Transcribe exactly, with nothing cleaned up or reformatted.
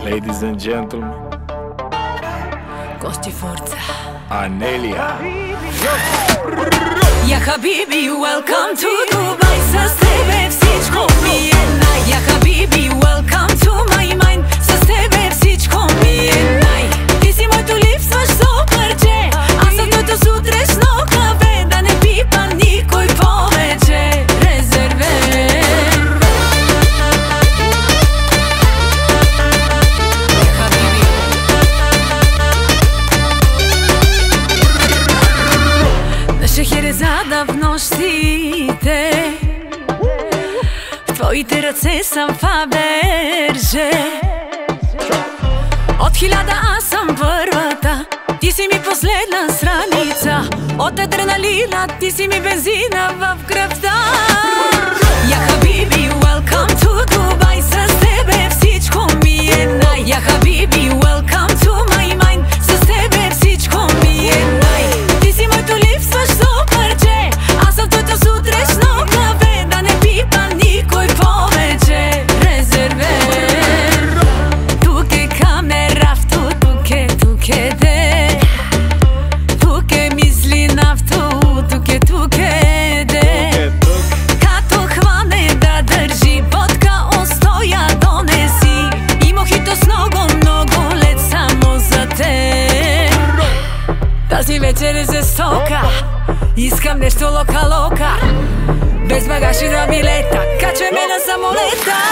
Ladies and gentlemen, Costi Forza, Anelia. Ja habibi, welcome to Dubai. С тебе всичко ми е най. Ja habibi, welcome to my mind. С тебе всичко ми е най. Ти си моето липсващо парче. Аз съм твоето сутрешно кафе. Да не пипа никой повече. Резервер. Шехерезада в нощите, в твоите ръце съм Фаберже. От хиляда аз съм първата, ти си ми последна страница. От адреналина ти си ми бензина в кръвта. Я хабиби, welcome to Dubai. С тебе всичко ми е най. Я хабиби, welcome to my mind. С тебе всичко ми е най. Ти си моето липсващо парче. Аз съм твоето сутрешно кафе. Да не пипа никой повече. Резервер. Тук е камера авто, тук е, тук е де. Тук е мисли на авто, тук е, тук е де. Като хване да държи водка, устоя донеси. И мохито с много, много лед само за те. Тази вечер е жестока. Искам нещо лока-лока. Без багаж и два билета. Качвай ме на самолета.